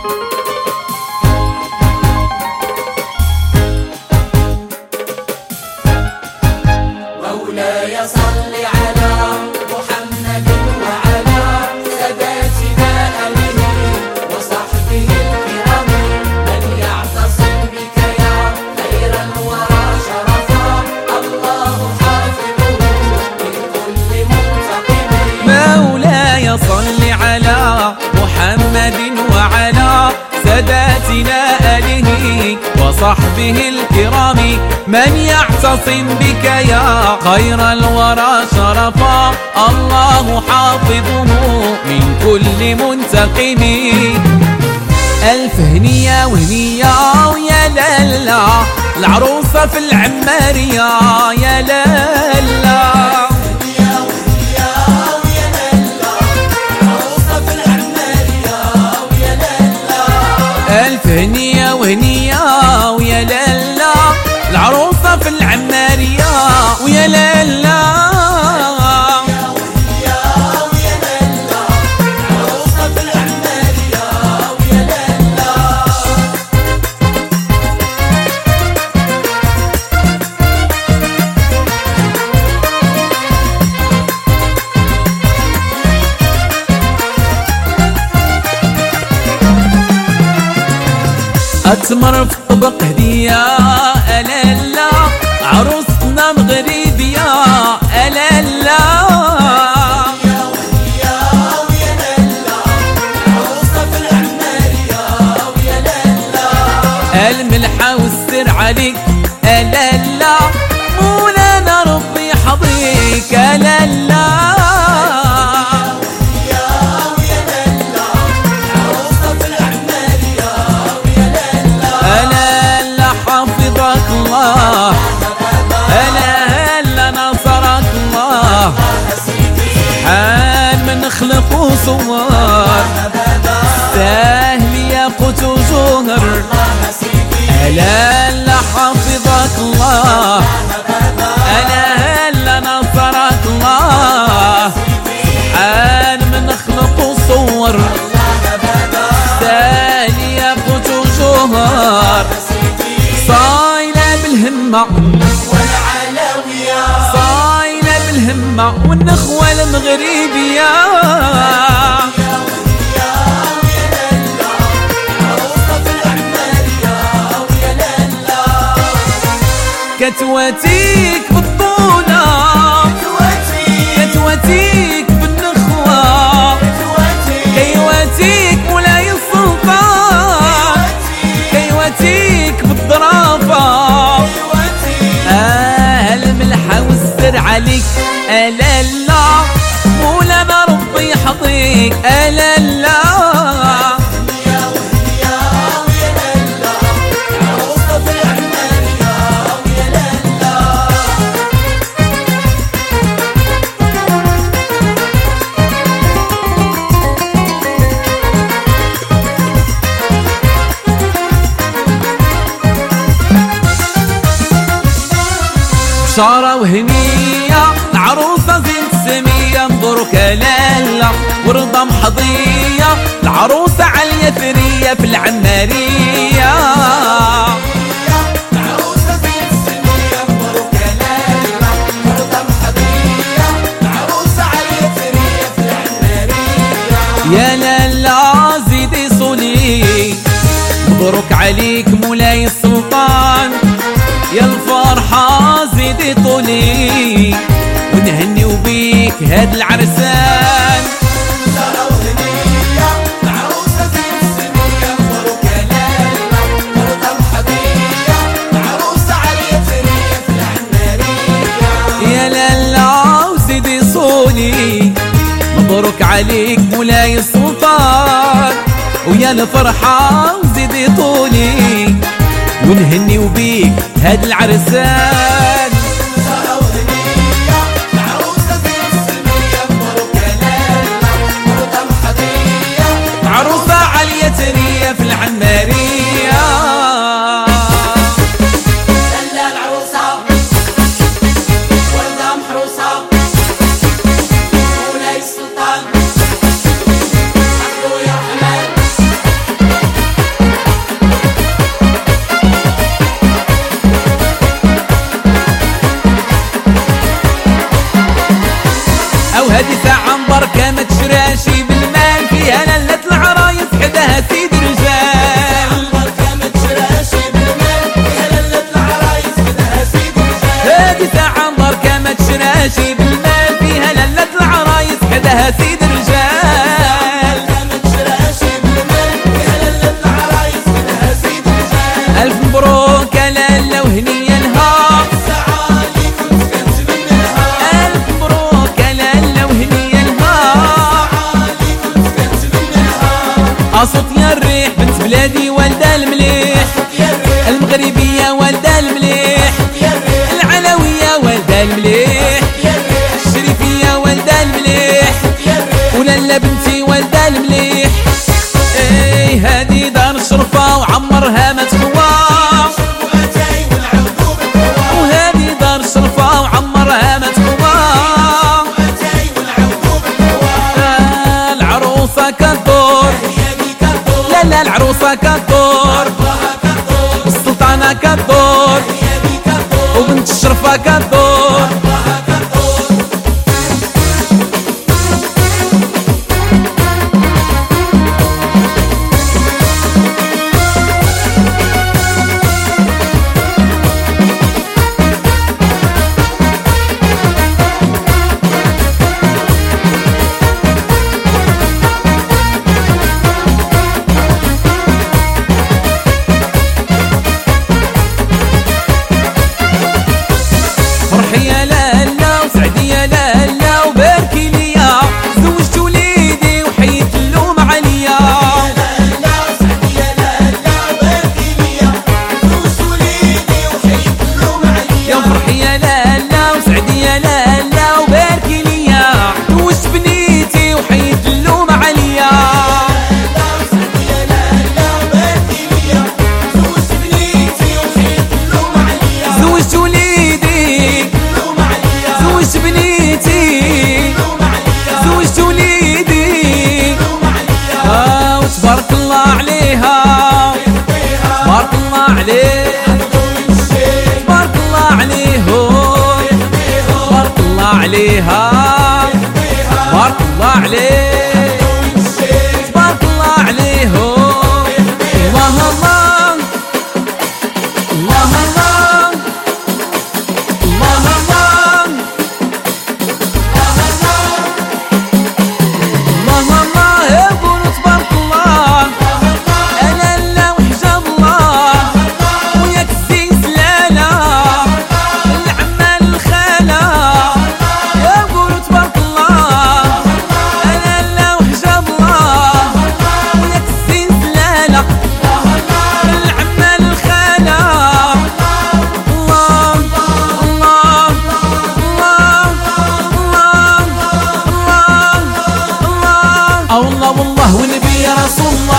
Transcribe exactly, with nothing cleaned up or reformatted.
مولاي صل على محمد وعلى ساداتنا آله وصحبه الكرام من يعتصم بك يا خير الورى شرفا الله حافظه من كل منتقم. مولاي صل على محمد وعلى ساداتنا آله وصحبه الكرام من يعتصم بك يا خير الورى شرفا الله حافظه من كل منتقم. ألف هنية وهنية ويا لالا العروسة في العمارية يا لالا. ألف هنية وهنية ويا لالا العروسة في العمارية ويا لالا. أتمر في طبق هدية ألالا عروسنا مغربية ألالا. الملحة والسر عليك ألالا مولانا ربي يحظيك ألالا. هلا هلا نصرك الله حال من خلق وصور سهل ياقوت وجوهر. هلا هلا حفظك الله هلا هلا نصرك الله حال من خلق وصور سهل ياقوت وجوهر. صايلة بالهمة والعلوية صايلة بالهمة والنخوة المغربية كتواتيك بالطولة كتواتيك بالنخوة كيواتيك مولاي السلطان كيواتيك بالظرافة. الملحة والسر عليك ألالا مولانا ربي يحظيك ألالا. بشارة وهنية العروسة زين سمية مبروك لالا ورضا محظية العروسة عالية ثرية في العمارية. العروسة زين سمية مبروك لالا ورضا محظية العروسة عالية ثرية في العمارية. يا لالا زيدي صولي مبروك عليك مولاي السلطان يا الفرحة زيدي طولي ونهنيو بيك هاد العرسان. بشارة وهنية العروسة زين سمية مبروك لالا ورضا محظية العروسة عالية ثرية في العمارية. يا لالا وزيدي صولي مبروك عليك مولاي السلطان ويا الفرحة وزيدي طولي ونهنيو بيك هاد العرسان. بشارة وهنية العروسة زين سمية مبروك لالا ورضا محظية عروسة عالية ثرية في العمارية. لالا العروسة وردة محروسة مولاي السلطان عبدو يا حماد سيد الرجال. ما تشراش بالمال يا لاله العرايس منها سيد الرجال. ألف مبروك يا لاله وهنية لها، الساعة اللي كنت كنتمناها. ألف مبروك يا لاله وهنية لها. الساعة اللي كنت كنتمناها. أصوت يا الريح بنت بلادي والدة المليح، يا الريح المغربية والدة المليح، يا الريح العلوية والدة المليح، يا الريح الشريفية والدة المليح، يا الريح. ولالا بنتي والدة المليح. اي هادي دار الشرفة وعمرها ما تخوى، واتاي والعودو بالهوا. وهادي دار الشرفة وعمرها ما تخوى. واتاي والعودو بالهوا. آه، العروسة كدور، هي دي كدور. لا لا العروسة كدور، ربها كدور. السلطانة كدور، هي دي كدور. وبنت الشرفة كدور. ربها كدور. فرحي يا لالا وسعدي يا لالا وباركي ليا، زوجت وليدي وحيت اللوم عليا. لالا وسعدي يا لالا باركي ليا. فلوس وليدي وحيد اللوم عليا. يا فرحي يا لالا وسعدي يا لالا وباركي ليا، زوجت بنيتي وحيت اللوم عليا. لالا وسعدي يا لالا باركي ليا. فلوس بنيتي وحيد اللوم عليا. زوجت وليدي، اللوم عليا. زوجت بنيتي، اللوم عليا. زوجت وليدي. اللوم عليا. آه وتبارك الله عليها، بيها تبارك الله عليه، عبدو الشيخ. تبارك الله عليهم، بيها تبارك الله عليها، بيها تبارك الله عليه، عبدو الشيخ. تبارك الله عليهم. الله الله الله الله الله الله الله الله. يا قولوا تبارك الله، أنا لا وحجاب الله، وياك الزين سلالة العمال الخالة. يا قولوا تبارك الله، أنا لا وحجاب الله، وياك الزين سلالة العمال الخالة. الله الله الله الله الله الله. والله والله ونبي يا رسول الله.